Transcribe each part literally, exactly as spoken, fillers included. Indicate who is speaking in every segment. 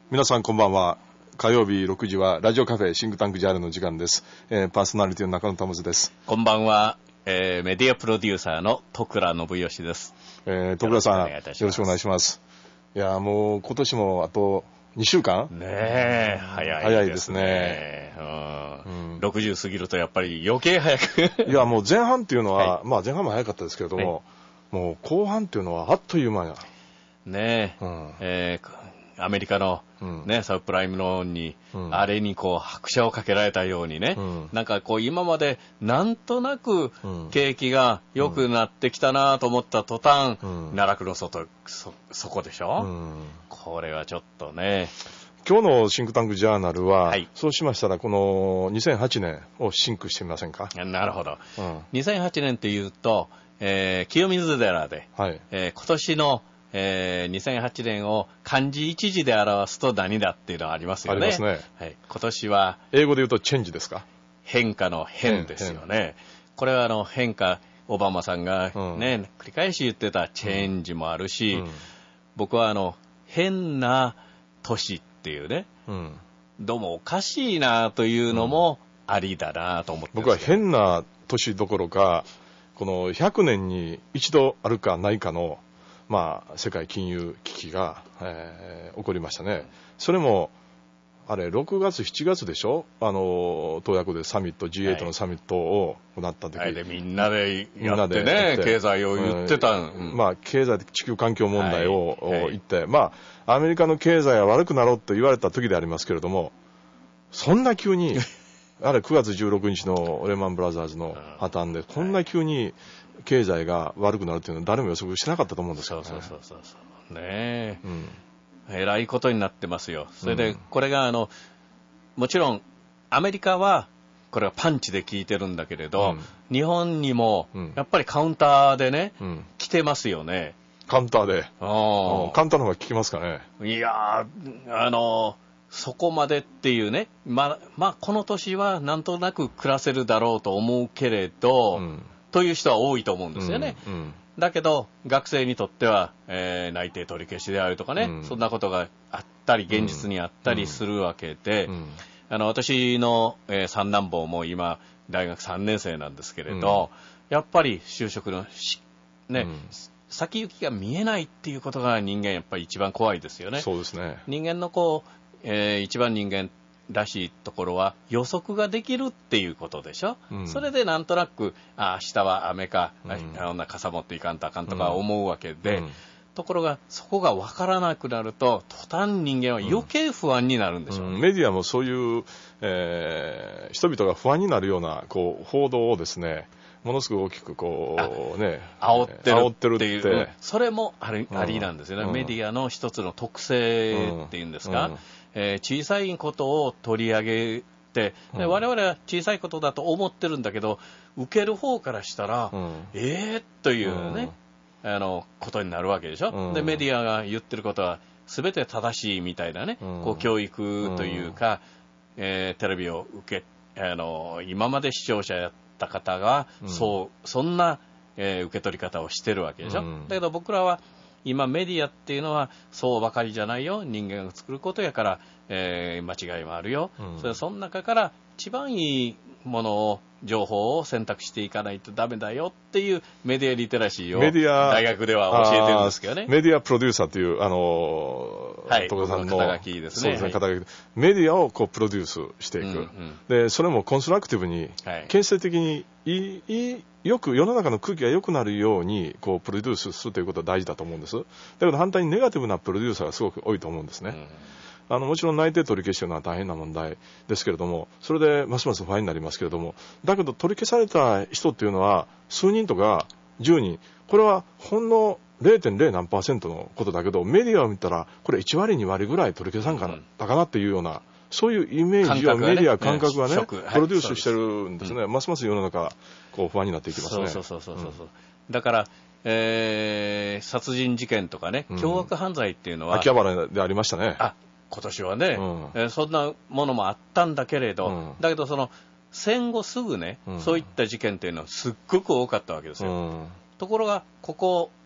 Speaker 1: 皆さんこんばんは。火曜日ろくじはラジオカフェシンクタンクジャールの時間です。えー、パーソナリティの中野保です。
Speaker 2: こんばんは、えー、メディアプロデューサーの徳倉信義です。
Speaker 1: えー、徳倉さんよろしくお願いします。いやもう今年もあとにしゅうかん
Speaker 2: ねえ、早いですね。早いですね。うん。ろくじゅう過ぎるとやっぱり余計早く。
Speaker 1: いやもう前半っていうのは、はい、まあ前半も早かったですけれども、ね、もう後半っていうのはあっという間や。
Speaker 2: ねえ、うん、えーアメリカの、ね、うん、サブプライムローンに、うん、あれにこう拍車をかけられたようにね、うん、なんかこう今までなんとなく景気が良くなってきたなと思った途端、うん、奈落の外 そ, そこでしょ、うん、これはちょっとね。
Speaker 1: 今日のシンクタンクジャーナルは、はい、そうしましたらこのにせんはちねんをシンクしてみませんか。
Speaker 2: なるほど、うん、にせんはちねんっていうと、えー、清水寺で、はいえー、今年のえー、にせんはちねんを漢字一字で表すと何だっていうのはありますよね。
Speaker 1: ありますね。
Speaker 2: はい、今年は
Speaker 1: 英語で言うとチェンジですか。
Speaker 2: 変化の変ですよね。これはあの変化、オバマさんがね、うん、繰り返し言ってたチェンジもあるし、うん、僕はあの変な年っていうね、うん、どうもおかしいなというのもありだなと思ってます、
Speaker 1: 僕は変な年どころか、このひゃくねんに一度あるかないかのまあ、世界金融危機が、えー、起こりましたね。それもあれろくがつしちがつでしょ。あの洞爺湖でサミット ジーエイト のサミットを行った時、
Speaker 2: はい、でみんなでやってね、経済を言ってた、うん、
Speaker 1: まあ経済地球環境問題を、はいはい、言って、まあアメリカの経済は悪くなろうと言われた時でありますけれども、そんな急にあれくがつじゅうろくにちのレーマンブラザーズの破綻でこんな急に経済が悪くなるというのは誰も予測しなかったと思うんですよね。
Speaker 2: そうそうそうそうねえ、うん、えらいことになってますよ。それでこれがあのもちろんアメリカはこれはパンチで効いてるんだけれど、うん、日本にもやっぱりカウンターでね、うん、来てますよね。
Speaker 1: カウンターで、あカウンターの方が効きますかね。
Speaker 2: いやあのそこまでっていうね、ままあこの年はなんとなく暮らせるだろうと思うけれど、うんという人は多いと思うんですよね、うんうん、だけど学生にとっては、えー、内定取り消しであるとかね、うん、そんなことがあったり現実にあったりするわけで、うんうん、あの私の、えー、三男坊も今大学さんねん生なんですけれど、うん、やっぱり就職のし、ねうん、先行きが見えないっていうことが人間やっぱり一番怖いですよね。
Speaker 1: そうですね。
Speaker 2: 人間のこう、えー、一番人間らしいところは予測ができるっていうことでしょ、うん、それでなんとなくあ明日は雨か、うん、あんな傘持っていかんとあかんとか思うわけで、うん、ところがそこが分からなくなると途端人間は余計不安になるんでしょう、ね
Speaker 1: うん、メディアもそういう、えー、人々が不安になるようなこう報道をですねものすごく大きくこうね
Speaker 2: 煽ってるっていう、うん、それもあり、うん、ありなんですよね、うん、メディアの一つの特性っていうんですか、うんえー、小さいことを取り上げて、うん、我々は小さいことだと思ってるんだけど受ける方からしたら、うん、えーというね、うん、あのことになるわけでしょ、うん、でメディアが言ってることは全て正しいみたいなね、うん、こう教育というか、うんえー、テレビを受けあの今まで視聴者やった方が、うん、そうそんな、えー、受け取り方をしてるわけでしょ、うん、だけど僕らは今メディアっていうのはそうばかりじゃないよ、人間が作ることやから、えー、間違いもあるよ、うん、それその中から一番いいものを情報を選択していかないとダメだよっていうメディアリテラシーを大学では教えてるんですけどね。
Speaker 1: メディアプロデューサーというあの
Speaker 2: はい、徳田さんの肩書きですね。
Speaker 1: そうですね、肩書き。メディアをこうプロデュースしていく、うんうん、でそれもコンストラクティブに、はい、建設的にいいよく世の中の空気が良くなるようにこうプロデュースするということは大事だと思うんです。だけど反対にネガティブなプロデューサーがすごく多いと思うんですね、うん、あのもちろん内定取り消しというのは大変な問題ですけれども、それでますます不安になりますけれども、だけど取り消された人っていうのは数人とかじゅうにん、これはほんの れいてんれい 何パーセントのことだけど、メディアを見たらこれいちわりにわりぐらい取り消さんかな、うん、だかなっていうようなそういうイメージをメディア感覚がね、プロデュースしてるんですね、うん、ますます世の中こう不安になっていきますね。
Speaker 2: そうそうそうそうそう、うん、だから、えー、殺人事件とかね、凶悪犯罪っていうのは、
Speaker 1: うん、秋葉原でありましたね。
Speaker 2: あ、今年はね、うんえー、そんなものもあったんだけれど、うん、だけどその戦後すぐね、うん、そういった事件っていうのはすっごく多かったわけですよ、うん、ところがここね、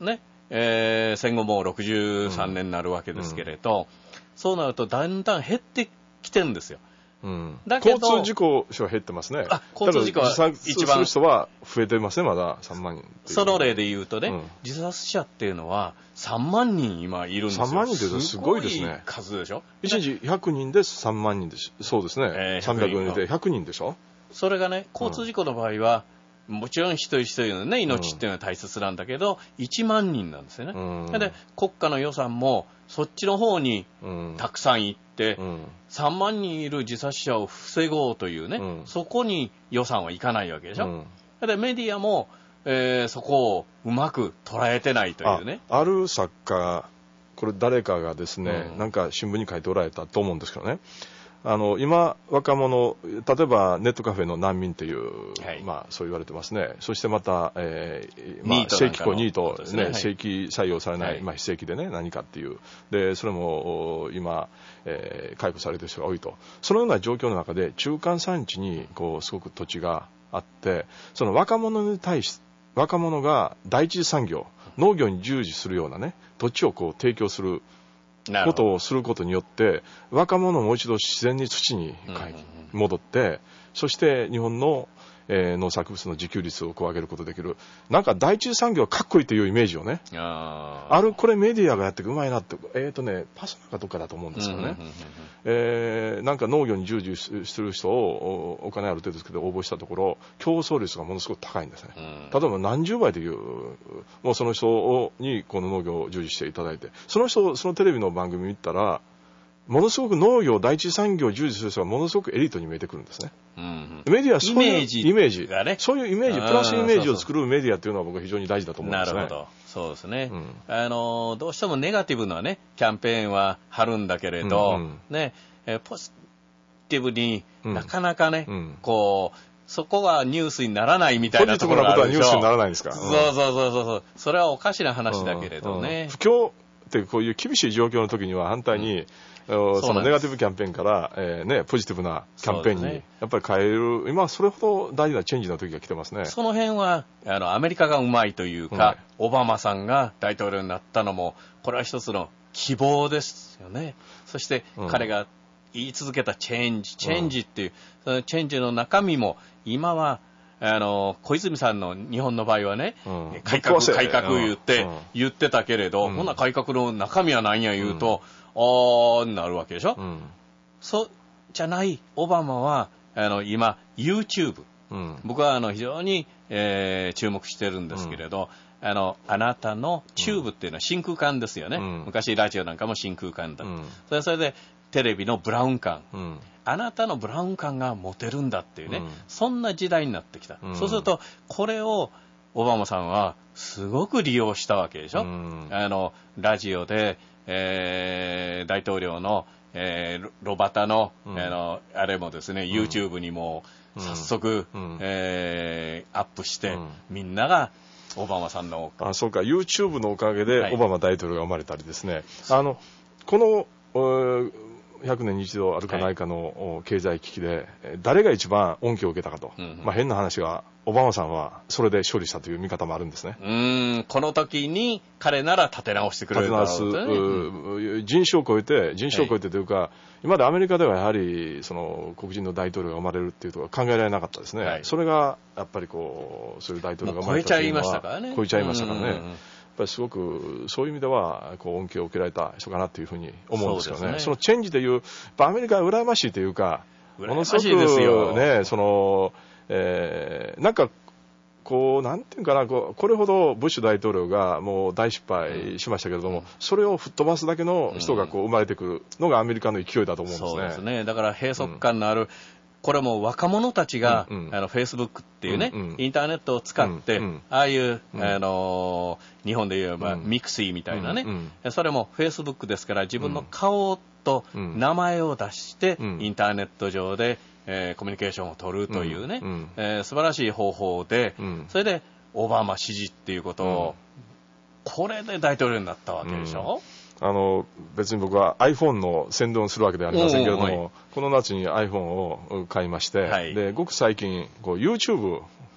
Speaker 2: えー、戦後もうろくじゅうさんねんになるわけですけれど、うん、そうなるとだんだん減ってきてるんですよ。
Speaker 1: うん、だけど交通事故者は減ってますね。
Speaker 2: あ、交通事故は一番
Speaker 1: 自殺する人は増えてますね、まださんまんにん。
Speaker 2: その例で言うとね、うん、自殺者っていうのはさんまんにん今いるんですよ。
Speaker 1: さんまんにんってすごいですね。
Speaker 2: すごい数でしょ。
Speaker 1: いちにちひゃくにんでさんまんにんです。そうですね。えー、さんびゃくにんでひゃくにんでしょ。
Speaker 2: それがね、交通事故の場合は、うん、もちろん一人一人のね、命っていうのは大切なんだけど、うん、いちまんにんなんですよね。うん、で、国家の予算もそっちの方にたくさん行って、うん、さんまんにんいる自殺者を防ごうというね、うん、そこに予算はいかないわけでしょ。うん、でメディアも、えー、そこをうまく捉えてないというね。
Speaker 1: あ、ある作家、これ誰かがですね、うん、なんか新聞に書いておられたと思うんですけどね。あの今若者、例えばネットカフェの難民という、はい、まあそう言われてますね。そしてまた、えーまあ、正規校ニートね、はい、正規採用されない、はい、まあ非正規でね何かっていうで、それも今、えー、解雇されてる人が多いと。そのような状況の中で中間産地にこうすごく土地があって、その若者に対し若者が第一次産業農業に従事するようなね土地をこう提供することをすることによって若者ももう一度自然に土に戻って、うんうんうん、そして日本の、えー、農作物の自給率をこう上げることができる。なんか第一次産業はかっこいいというイメージをね、ああるこれメディアがやってうまいなって、えーとねパソナかどっかだと思うんですよね、うんうんうんうん、えー、なんか農業に従事する人をお金ある程度ですけど応募したところ競争率がものすごく高いんですね、うん、例えば何十倍というもうその人にこの農業を従事していただいて、その人そのテレビの番組見たらものすごく農業第一産業を従事する人がものすごくエリートに見えてくるんですね、うんうん、メディアはそういうイメージ、イメージがね、そういうイメージプラスイメージを作るメディアっていうのは僕は非常に大事だと思うんですね。
Speaker 2: なるほど、そうですね、うん、あのどうしてもネガティブなねキャンペーンは張るんだけれど、うんうんね、えポジティブになかなかね、うん、こうそこがニュースにならないみたいなところがあるでしょ。ポジティブなことはニュースにならないんですか、うん、そうそうそうそうそれはおかしな話だけれどね、うんうん、不況
Speaker 1: ってこういう厳しい状況の時には反対に、うん、そのネガティブキャンペーンから、えーね、ポジティブなキャンペーンにやっぱり変える、今それほど大事なチェンジの時が来てますね。
Speaker 2: その辺はあのアメリカがうまいというか、はい、オバマさんが大統領になったのもこれは一つの希望ですよね。そして彼が言い続けたチェンジ、チェンジっていう、うん、そのチェンジの中身も今はあの小泉さんの日本の場合はね、うん、改革改革言って、うん、言ってたけれど、うん、こんな改革の中身は何や言うと、うん、あーなるわけでしょ、うん、そうじゃないオバマはあの今 YouTube、うん、僕はあの非常に、えー、注目してるんですけれど、うん、あのあなたのチューブっていうのは真空管ですよね、うん、昔ラジオなんかも真空管だ、うん、それそれでテレビのブラウン管、うん、あなたのブラウン管が持てるんだっていうね、うん、そんな時代になってきた、うん、そうするとこれをオバマさんはすごく利用したわけでしょ、うん、あのラジオで、えー、大統領の、えー、ロバタの、うん、あのあれもですね、うん、YouTube にも早速、うんえー、アップして、うん、みんながオバマさんの
Speaker 1: あそうか YouTube のおかげでオバマ大統領が生まれたりですね、はい、あのこのひゃくねんに一度あるかないかの経済危機で誰が一番恩恵を受けたかと、うんうんまあ、変な話はオバマさんはそれで勝利したという見方もあるんですね。
Speaker 2: うーんこの時に彼なら立て直してくれるだろうと、ね、立て
Speaker 1: 直す人種を超えて人種を超えてというか、はい、今までアメリカではやはりその黒人の大統領が生まれるっていうとは考えられなかったですね、はい、それがやっぱりこうそういう大統領が生まれたというのは
Speaker 2: 超えちゃいましたからね
Speaker 1: 超えちゃいましたからね、うんうんうんやっぱりすごくそういう意味ではこう恩恵を受けられた人かなというふうに思うんですけど ね, そ, ねそのチェンジというアメリカは羨ましいというかものすごくねその、えー、なんかこうなんていうかなこれほどブッシュ大統領がもう大失敗しましたけれども、うん、それを吹っ飛ばすだけの人がこう生まれてくるのがアメリカの勢いだと思うんですね。
Speaker 2: そうですねだから閉塞感のある、うんこれも若者たちが、うんうん、あの Facebook っていうね、うんうん、インターネットを使って、うんうん、ああいう、うん、あの日本で言えば、うん、ミクシーみたいなね、うんうん、それも Facebook ですから自分の顔と名前を出して、うん、インターネット上で、えー、コミュニケーションを取るというね、うんうんえー、素晴らしい方法で、うん、それでオバマ支持っていうことを、うん、これで大統領になったわけでしょ、うん
Speaker 1: あの別に僕は iPhone の宣伝をするわけではありませんけれどもこの夏に iPhone を買いまして、はい、でごく最近こう YouTube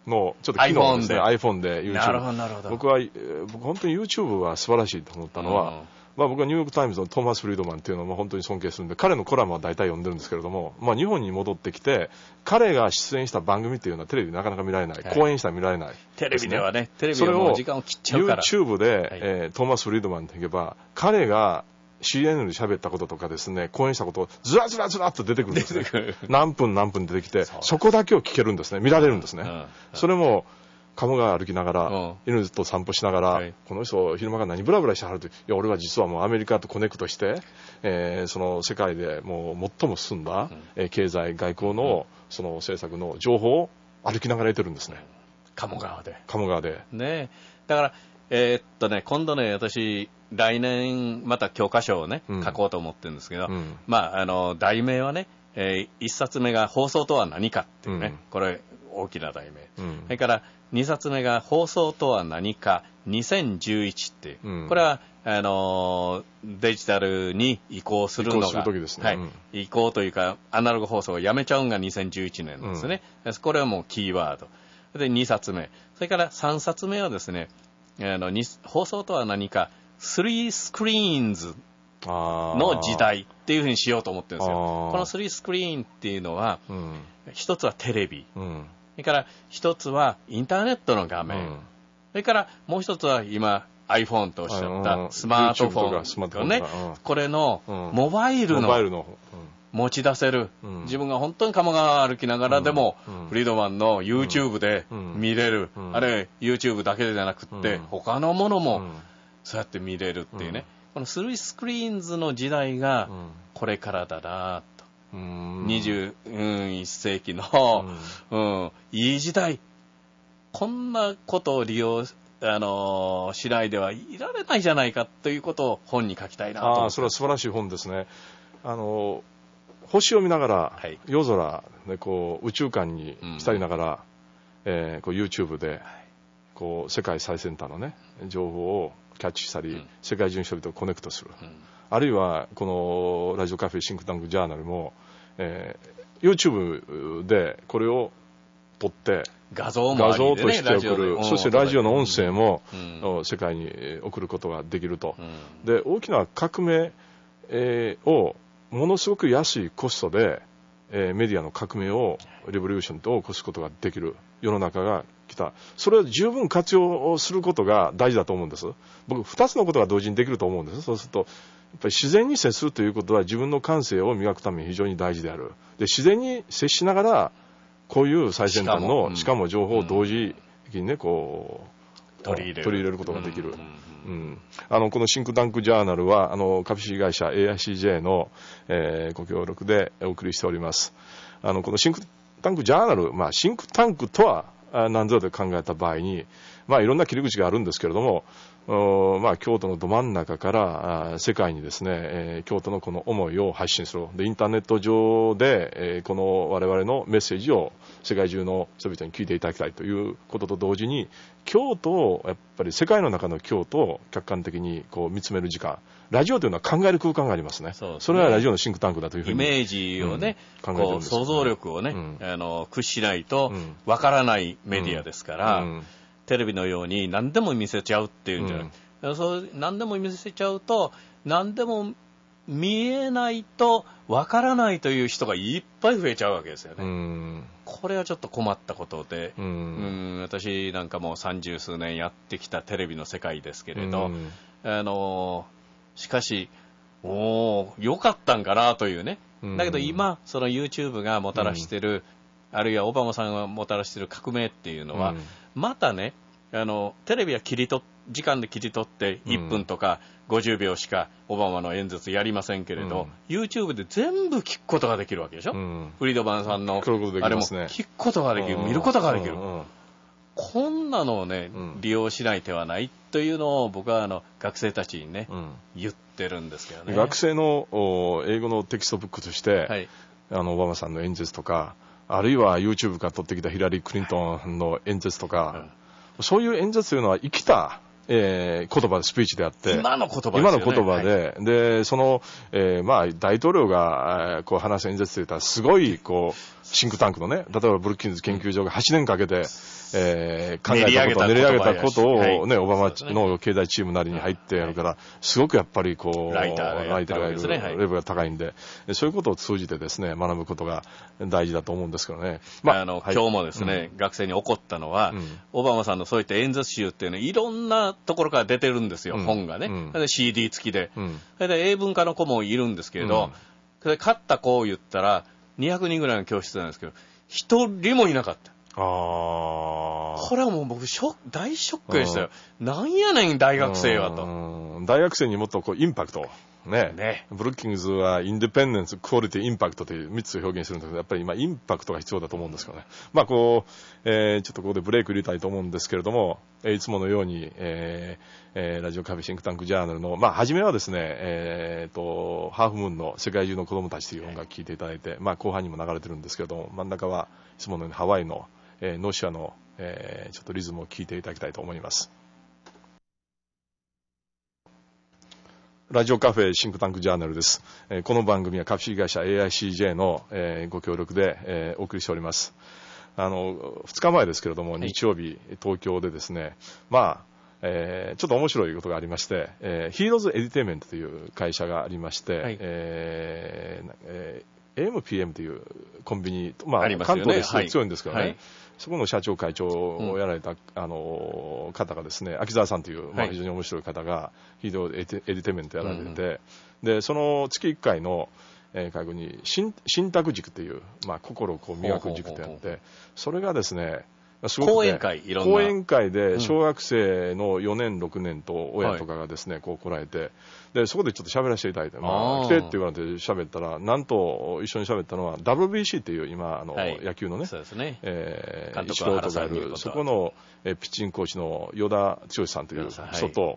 Speaker 1: のちょっと機能ですね、iPhone で YouTube。
Speaker 2: なるほど、なるほど。
Speaker 1: 僕は、僕本当に YouTube は素晴らしいと思ったのは、うん、まあ僕はニューヨークタイムズのトーマス・フリードマンっていうのも本当に尊敬するんで、彼のコラムは大体読んでるんですけれども、まあ日本に戻ってきて、彼が出演した番組っていうのはテレビでなかなか見られない。はい、講演したら見られない、ね。
Speaker 2: テレビではね、テレビはもう時間を切っちゃうから。
Speaker 1: それを YouTube で、はい、えー、トーマス・フリードマンって言えば、彼がシーエヌエヌ で喋ったこととかですね、講演したことをずらずらずらっと出てくるんですね。何分何分出てきて、そこだけを聞けるんですね。見られるんですね。うんうん、それも、鴨川歩きながら、うん、犬と散歩しながら、はい、この人、昼間から何ブラブラしてはると、いや、俺は実はもうアメリカとコネクトして、えー、その世界でもう最も進んだ、うんえー、経済、外交の、うん、その政策の情報を歩きながら得てるんですね。
Speaker 2: 鴨川で。
Speaker 1: 鴨川で。
Speaker 2: ねだから、えー、っとね、今度ね、私、来年、また教科書をね、うん、書こうと思ってるんですけど、うん、まあ、あの、題名はね、えー、一冊目が放送とは何かっていうね、うん、これ、大きな題名。うん、それから、二冊目が放送とは何かにせんじゅういちっていう、うん、これは、あの、デジタルに移行するのが、移行する時ですね。はい、うん、移行というか、アナログ放送をやめちゃうんがにせんじゅういちねんですね。うん、これはもうキーワード。で、二冊目。それから三冊目はですね、あの放送とは何かスリースクリーンズの時代っていうふうにしようと思ってるんですよ。このスリースクリーンっていうのは、うん、一つはテレビ、うん、それから一つはインターネットの画面、うん、それからもう一つは今 iPhone とおっしゃったスマートフォン、ね、これのモバイルの持ち出せる、うん、自分が本当に鴨川歩きながらでも、うん、フリードマンの YouTube で見れる、うん、あれ YouTube だけじゃなくって、うん、他のものもそうやって見れるっていうね、うん、このスリースクリーンズの時代がこれからだなと、うん、にじゅういっ世紀の、うんうん、いい時代、こんなことを利用あのー、しないではいられないじゃないかということを本に書きたいなと思って。
Speaker 1: ああ、それは素晴らしい本ですね。あのー星を見ながら、はい、夜空でこう宇宙間に浸りながら、うんえー、こう YouTube でこう世界最先端の、ね、情報をキャッチしたり、うん、世界中の人々とコネクトする、うん、あるいはこのラジオカフェシンクタンクジャーナルも、えー、YouTube でこれを撮って
Speaker 2: 画像も
Speaker 1: 画像として送る、そしてラジオの音声も、うん、世界に送ることができると、うん、で大きな革命、えー、をものすごく安いコストで、えー、メディアの革命をレボリューションを起こすことができる世の中が来た。それを十分活用することが大事だと思うんです。僕二つのことが同時にできると思うんです。そうするとやっぱり自然に接するということは自分の感性を磨くために非常に大事である。で自然に接しながらこういう最先端のしかも、うん、しかも情報を同時にねこう
Speaker 2: 取り入れる、
Speaker 1: 取り入れることができる。うんうん、あのこのシンクタンクジャーナルはあの株式会社 エーアイシージェー の、えー、ご協力でお送りしております。あのこのシンクタンクジャーナル、まあ、シンクタンクとは何ぞで考えた場合に、まあ、いろんな切り口があるんですけれども、まあ、京都のど真ん中から世界にですね、えー、京都のこの思いを発信する。でインターネット上で、えー、この我々のメッセージを世界中の人々に聞いていただきたいということと同時に、京都をやっぱり世界の中の京都を客観的にこう見つめる時間、ラジオというのは考える空間がありますね。そうですね。それはラジオのシンクタンクだというふうに
Speaker 2: イメージをね、うん、考えてるんです。こう想像力をね、うん、あの駆使しないとわからないメディアですから、うんうん、テレビのように何でも見せちゃうっていうんじゃない、うん、そう何でも見せちゃうと何でも見えないとわからないという人がいっぱい増えちゃうわけですよね。うん、これはちょっと困ったことで、うん、うん私なんかもう三十数年やってきたテレビの世界ですけれど、うん、あのしかしお良かったんかなというね、うん、だけど今その YouTube がもたらしてる、うん、あるいはオバマさんがもたらしてる革命っていうのは、うん、またねあのテレビは切り取時間で切り取っていっぷんとかごじゅうびょうしかオバマの演説やりませんけれど、うん、YouTube で全部聞くことができるわけでしょ、うん、フリードマンさんのあれも聞くことができる、見ることができる、うんうん、こんなのをね、うん、利用しない手はないというのを僕はあの学生たちにね、うん、言ってるんですけどね。
Speaker 1: 学生の英語のテキストブックとして、はい、あのオバマさんの演説とか、あるいは YouTube から取ってきたヒラリー・クリントンの演説とか、うん、そういう演説というのは生きたえー、言葉、スピーチであって、
Speaker 2: 今の言葉ですよね。
Speaker 1: 今の言葉で、はい、で、その、えー、まあ、大統領が、こう、話す演説といったら、すごい、こう、シンクタンクのね、例えばブルッキンズ研究所がはちねんかけて、 えー、考えたこと、練り上げたことをね、オバマの経済チームなりに入ってやるから、すごくやっぱりこう、
Speaker 2: ライターがいる、
Speaker 1: レベルが高いんで、そういうことを通じてですね、学ぶことが大事だと思うんですけどね。まあ、
Speaker 2: あの、
Speaker 1: はい、
Speaker 2: 今日もですね、うん、学生に起こったのは、うん、オバマさんのそういった演説集っていうのはいろんなところから出てるんですよ、うん、本がね。うん、で シーディー 付きで。うん、で英文科の子もいるんですけれど、うん、勝った子を言ったら、にひゃくにんぐらいの教室なんですけど、一人もいなかった。あこれはもう僕ショック、大ショックでしたよ。なんやねん、大学生はと。
Speaker 1: 大学生にもっとこうインパクト。ね。ね。ブルッキングズはインディペンデンス、クオリティ、インパクトというみっつを表現してるんですけど、やっぱり今インパクトが必要だと思うんですけどね。まあこう、えー、ちょっとここでブレイク入れたいと思うんですけれども、えー、いつものように、えーえー、ラジオカフェシンクタンクジャーナルの、まあ初めはですね、えーと、ハーフムーンの世界中の子供たちという音楽を聴いていただいて、まあ後半にも流れてるんですけれども、真ん中はいつものようにハワイの、えー、ノシアの、えー、ちょっとリズムを聴いていただきたいと思います。ラジオカフェシンクタンクジャーナルです。えー、この番組は株式会社 エーアイシージェー の、えー、ご協力で、えー、お送りしております。あの、ふつかまえですけれども、はい、日曜日、東京でですね、まあ、えー、ちょっと面白いことがありまして、えー、ヒーローズエディテイメントという会社がありまして、はい、えーえーエーエムピーエム というコンビニ、まあ、ありますよね、関東です強いんですけどね、はい、そこの社長会長をやられた、うん、あの方がですね、秋沢さんという、まあ、非常に面白い方がヒーローエディテイメントやられてて、うんうん、でその月いっかいのえー、会合に信託塾という、まあ、心をこう磨く塾ってあって、それがですね、すごくね、
Speaker 2: 講演会、いろんな
Speaker 1: 講演会で小学生のよねん、ろくねんと親とかがですね、うん、こう来られて、でそこでちょっと喋らせていただいて、まあ、来てって言われて喋ったら、なんと一緒に喋ったのは ダブリュービーシー っていう今あの、はい、野球のね、
Speaker 2: そうですね、
Speaker 1: えー、石川とかいるそこの、えー、ピッチングコーチの与田剛さんという人と、はい、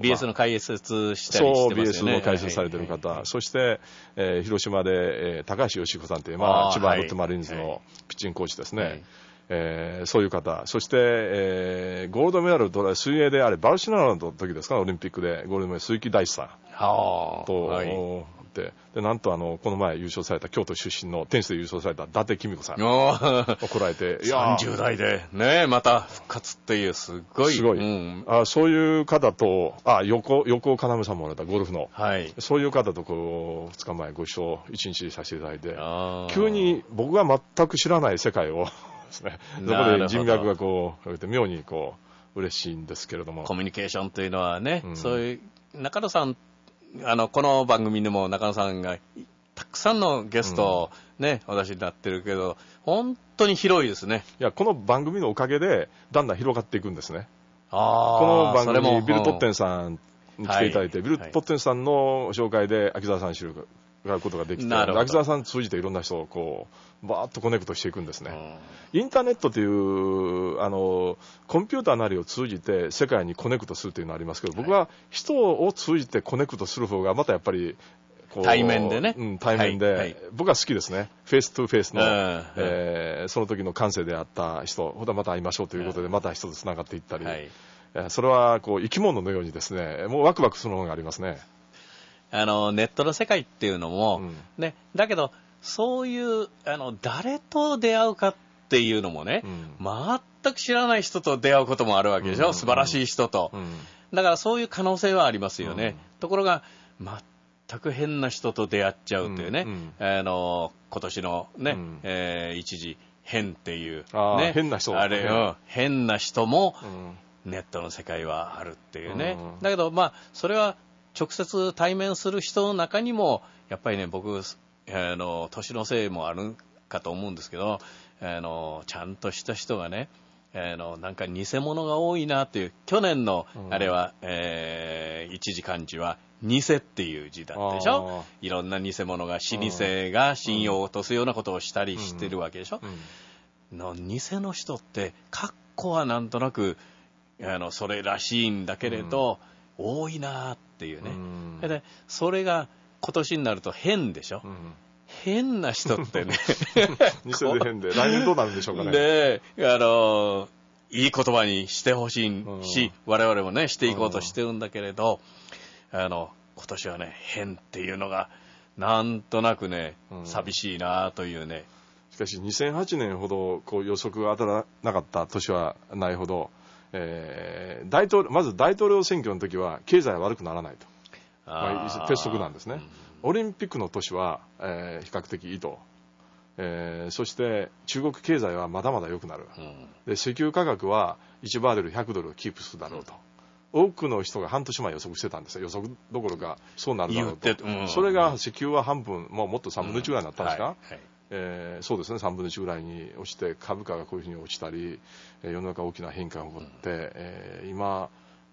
Speaker 2: ビーエス の解説したりしてますよね。そう、ビーエス
Speaker 1: の解説されている方、はいはいはい、そして、えー、広島で、えー、高橋義彦さんという、まあ、千葉ロッテマリーンズのピッチングコーチですね。はいはい、えー、そういう方、そして、えー、ゴールドメダルと水泳であれ、バルシロナの時ですか、オリンピックでゴールドメダル、鈴木大地さんと、はい、で, でなんとあのこの前優勝された京都出身のテニスで優勝された伊達公子さん怒られて
Speaker 2: いやさんじゅう代でねまた復活っていうすごい
Speaker 1: すごい、うん、あそういう方とあ横横尾要さんもおられたゴルフの、はい、そういう方とこうふつかまえご一緒いちにちさせていただいて急に僕が全く知らない世界をですねそこで人脈がこう妙にこう嬉しいんですけれども
Speaker 2: コミュニケーションというのはね、うん、そういう中野さんあのこの番組でも中野さんがたくさんのゲストをね、うん、お出しになってるけど本当に広いですね。
Speaker 1: いやこの番組のおかげでだんだん広がっていくんですね。あこの番組にビル・トッテンさんに来ていただいて、はい、ビル・トッテンさんの紹介で秋沢さん知ることができて秋沢さん通じていろんな人をこうバーッとコネクトしていくんですね。インターネットというあのコンピューターなりを通じて世界にコネクトするというのがありますけど、僕は人を通じてコネクトする方がまたやっぱりこう
Speaker 2: 対面でね、
Speaker 1: うん、対面で、はいはい、僕は好きですね。フェイストゥフェイスの、えー、その時の感性であった人ほらまた会いましょうということでまた人とつながっていったり、はい、それはこう生き物のようにですねもうワクワクするものがありますね。
Speaker 2: あのネットの世界っていうのも、うん、ね、だけどそういうあの誰と出会うかっていうのもね、うん、全く知らない人と出会うこともあるわけでしょ、うん、素晴らしい人と、うん、だからそういう可能性はありますよね、うん、ところが全く変な人と出会っちゃうというね、うんうん、あの今年のね、うんえー、一時変っていう、ね、
Speaker 1: 変な人
Speaker 2: あれ、うん、変な人もネットの世界はあるっていうね、うん、だけどまあそれは直接対面する人の中にもやっぱりね僕あの年のせいもあるかと思うんですけどあのちゃんとした人がねあのなんか偽物が多いなっていう去年のあれは、うんえー、一時漢字は偽っていう字だったでしょ。いろんな偽物が老舗が信用を落とすようなことをしたりしてるわけでしょ、うんうん、の偽の人って格好はなんとなくあのそれらしいんだけれど、うん、多いなっていうね、うん、でそれが今年になると変でしょ、うん、変な人ってね
Speaker 1: 偽で変で来年どうなるんでしょうかね。
Speaker 2: であのいい言葉にしてほしいし、うん、我々もねしていこうとしてるんだけれど、うん、あの今年はね変っていうのがなんとなくね、うん、寂しいなというね。
Speaker 1: しかしにせんはちねんほどこう予測が当たらなかった年はないほど、えー、大統領まず大統領選挙の時は経済は悪くならないと、まあ、鉄則なんですね。オリンピックの年は、えー、比較的いいと、えー、そして中国経済はまだまだ良くなる、うん、で石油価格はいちバーレルひゃくドルをキープするだろうと、うん、多くの人が半年前予測してたんですよ。予測どころかそうなるだろうと、うん、それが石油は半分、もうもっとさんぶんのいちぐらいになったんですか、うんはいはいえー、そうですねさんぶんのいちぐらいに落ちて株価がこういうふうに落ちたり、えー、世の中大きな変化が起こって、うんえー、今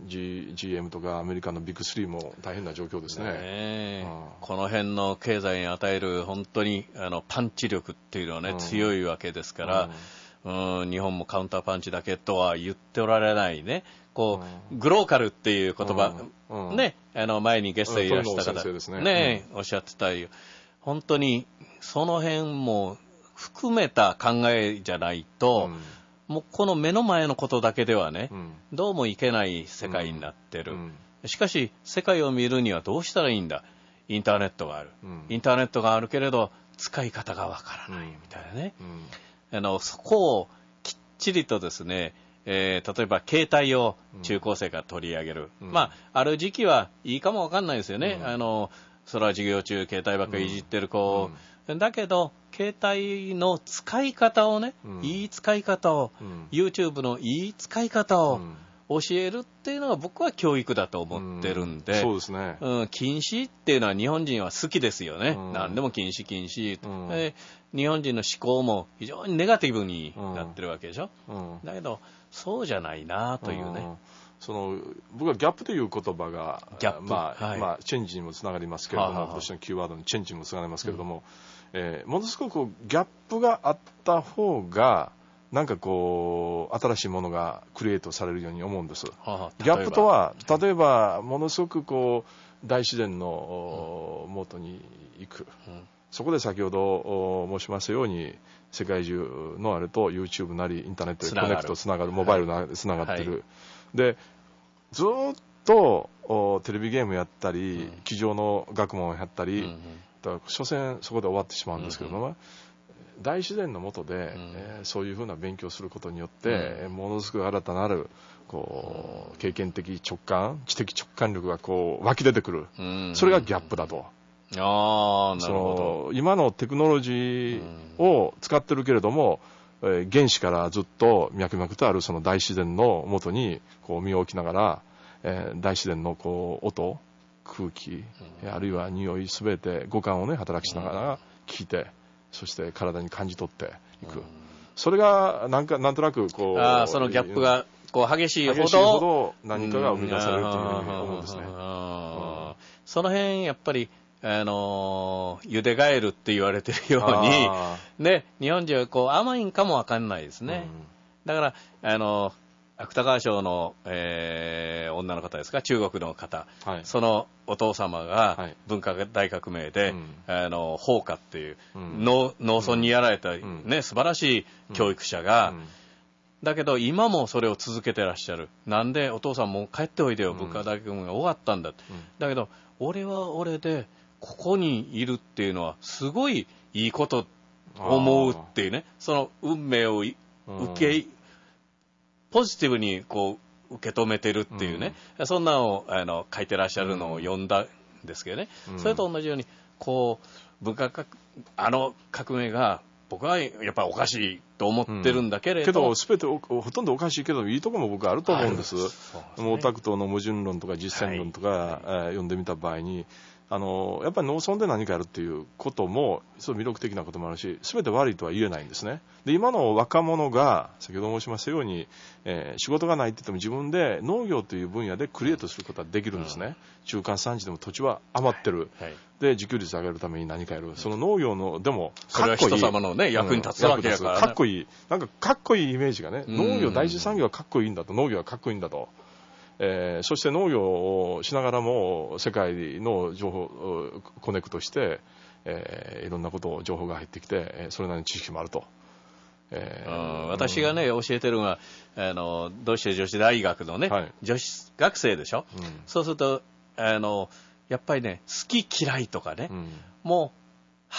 Speaker 1: G、ジーエム とかアメリカのビッグスリーも大変な状況ですね。ね
Speaker 2: うん、この辺の経済に与える本当にあのパンチ力っていうのはね、うん、強いわけですから、うんうん、日本もカウンターパンチだけとは言っておられないね。こう、うん、グローカルっていう言葉、うんうん、ね、あの前にゲストでいらした方、ねねうん、おっしゃってたよ。本当にその辺も含めた考えじゃないと、うんもうこの目の前のことだけではね、うん、どうもいけない世界になってる、うん、しかし世界を見るにはどうしたらいいんだ。インターネットがある、うん、インターネットがあるけれど使い方がわからないみたいなね、うん、あのそこをきっちりとですね、えー、例えば携帯を中高生が取り上げる、うん、まあある時期はいいかもわかんないですよね、うん、あのそれは授業中携帯ばっかりいじってる子、うん、だけど携帯の使い方をね、うん、いい使い方を、うん、YouTube のいい使い方を教えるっていうのが僕は教育だと思ってるんで、
Speaker 1: うん、そうですね、
Speaker 2: うん、禁止っていうのは日本人は好きですよね、うん、何でも禁止禁止、うんえー、日本人の思考も非常にネガティブになってるわけでしょ、うん、だけどそうじゃないなというね、うん
Speaker 1: その僕はギャップという言葉が
Speaker 2: ギャップ、
Speaker 1: まあ
Speaker 2: はい
Speaker 1: まあ、チェンジにもつながりますけれども、はあはあ、今年のキーワードにチェンジにもつながりますけれども、うんえー、ものすごくギャップがあった方がなんかこう新しいものがクリエイトされるように思うんです、はあはあ、ギャップとは例えばものすごくこう大自然の、うん、元に行く、うん、そこで先ほど申しましたように世界中のあれと YouTube なりインターネットでコネクトつながるモバイルでつながってる、はいでずっとテレビゲームやったり、うん、机上の学問をやったり、うんうん、だから所詮そこで終わってしまうんですけども、うんうん、大自然の下で、うんえー、そういうふうな勉強することによって、うん、ものすごい新たなるこう経験的直感知的直感力がこう湧き出てくる、うん、それがギャップだと。
Speaker 2: あなるほど。
Speaker 1: 今のテクノロジーを使ってるけれども、えー、原始からずっと脈々とあるその大自然の元にこう身を置きながら、えー、大自然のこう音空気、うん、あるいは匂いすべて五感をね働きしながら聞いて、うん、そして体に感じ取っていく、うん、それがなんかなんとなくこう
Speaker 2: あそのギャップがこう激しいほど、
Speaker 1: 激しいほど何かが生み出されるというふうに思うんですね、うん、
Speaker 2: その辺やっぱりあのー、ゆでガエルって言われてるように、ね、日本人はこう甘いんかもわかんないですね。うん、だから、あのー、芥川賞の、えー、女の方ですか、中国の方、はい、そのお父様が文化大革命で、はい、あのー、放火っていう、うん、農, 農村にやられた、うんね、素晴らしい教育者が、うんうんだけど今もそれを続けてらっしゃる。なんでお父さんもう帰っておいでよ、文化大革命が終わったんだ、うん、だけど俺は俺でここにいるっていうのはすごいいいこと思うっていうね、その運命を受け、うん、ポジティブにこう受け止めてるっていうね、うん、そんなのをあの書いてらっしゃるのを読んだんですけどね、うん、それと同じようにこう文化革あの革命が僕はやっぱりおかしいと思ってるんだけれど、うん、
Speaker 1: けど全てほとんどおかしいけどいいところも僕はあると思うんです。毛沢東の矛盾論とか実践論とか、はいえー、読んでみた場合にあのやっぱり農村で何かやるっていうこともそう魅力的なこともあるし全て悪いとは言えないんですね。で今の若者が先ほど申しましたように、えー、仕事がないって言っても自分で農業という分野でクリエイトすることはできるんですね、うん、中間産地でも土地は余ってる、はいはい、で自給率上げるために何かやる、その農業のでも
Speaker 2: かっこいい、それは人様の、ね、役に立つわけやから、ね、
Speaker 1: かっこいいなんかかっこいいイメージがね、うん、農業第一産業はかっこいいんだと、農業はかっこいいんだと、えー、そして農業をしながらも世界の情報をコネクトして、えー、いろんなことを情報が入ってきてそれなりに知識もあると、
Speaker 2: えー、私がね教えてるのはあのドイツ女子大学のね、はい、女子学生でしょ、うん、そうするとあのやっぱりね好き嫌いとかね、うん、もうはっ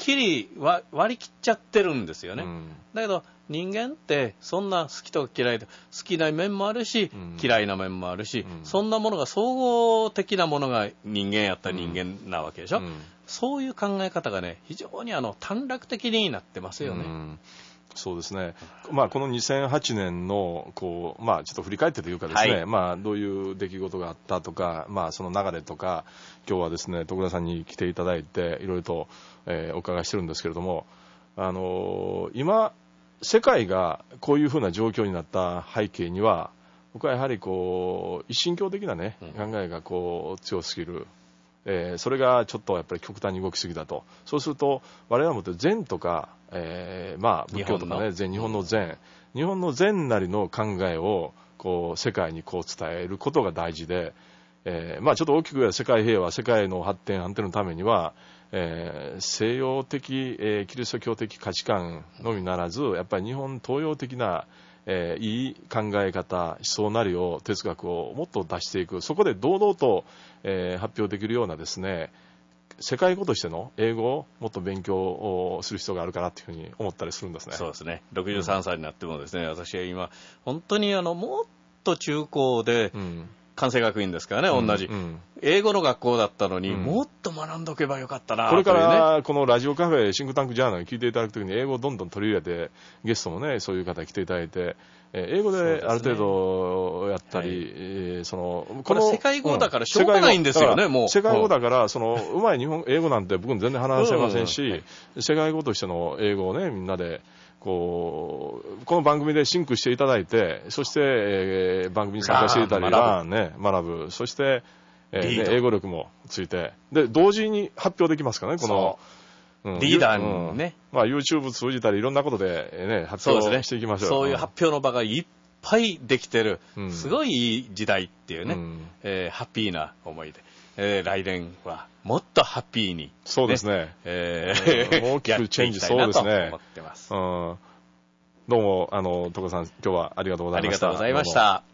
Speaker 2: きり割り切っちゃってるんですよね、うん、だけど人間ってそんな好きと嫌いと好きな面もあるし、うん、嫌いな面もあるし、うん、そんなものが総合的なものが人間やったら人間なわけでしょ、うん、そういう考え方がね非常にあの短絡的になってますよね、うん、
Speaker 1: そうですね、まあ、このにせんはちねんのこう、まあ、ちょっと振り返ってというかですね、はい、まあ、どういう出来事があったとか、まあ、その流れとか今日はですね徳田さんに来ていただいていろいろと、えー、お伺いしてるんですけれども、あのー、今世界がこういうふうな状況になった背景には僕はやはりこう一神教的な、ね、考えがこう強すぎる、えー、それがちょっとやっぱり極端に動きすぎだと。そうすると我々も禅とか、えー、まあ仏教とかね禅日本の禅日本の禅なりの考えをこう世界にこう伝えることが大事で、えー、まあちょっと大きく言えば世界平和世界の発展安定のためにはえー、西洋的、えー、キリスト教的価値観のみならずやっぱり日本東洋的な、えー、いい考え方思想なりを哲学をもっと出していく、そこで堂々と、えー、発表できるようなですね世界語としての英語をもっと勉強をする必要があるかなというふうに思ったりするんですね。
Speaker 2: そうですね。ろくじゅうさんさいになってもですね、うん、私は今本当にあのもっと中高で、うん関西学院ですからね、うん、同じ、うん、英語の学校だったのに、うん、もっと学んどけばよかったな、
Speaker 1: これからこのラジオカフェシンクタンクジャーナルに聞いていただくときに英語をどんどん取り入れてゲストもねそういう方に来ていただいて、えー、英語である程度やったり、ねはいえー、その
Speaker 2: これ世界語だからしょうがないんですよね、うん、もう
Speaker 1: 世界語だからそのうまい日本英語なんて僕全然話せませんし、うんはい、世界語としての英語をねみんなでこうこの番組でシンクしていただいてそして、えー、番組に参加していただいたりね、学ぶそして、えーね、英語力もついてで同時に発表できますからねこの、
Speaker 2: うん、リーダーにね、
Speaker 1: うんまあ、YouTube 通じたりいろんなことで、ね、発表していきましょう。
Speaker 2: そういう発表の場がいっぱいできてる、うん、すごいいい時代っていうね、うんえー、ハッピーな思い出、えー、来年はもっとハッピーに、ね、
Speaker 1: そうですね、
Speaker 2: えー、
Speaker 1: 大きくチェンジそうですね。
Speaker 2: 思ってます。
Speaker 1: うん、どうもあの徳田さん今日はありがとうございました。
Speaker 2: ありがとうございました。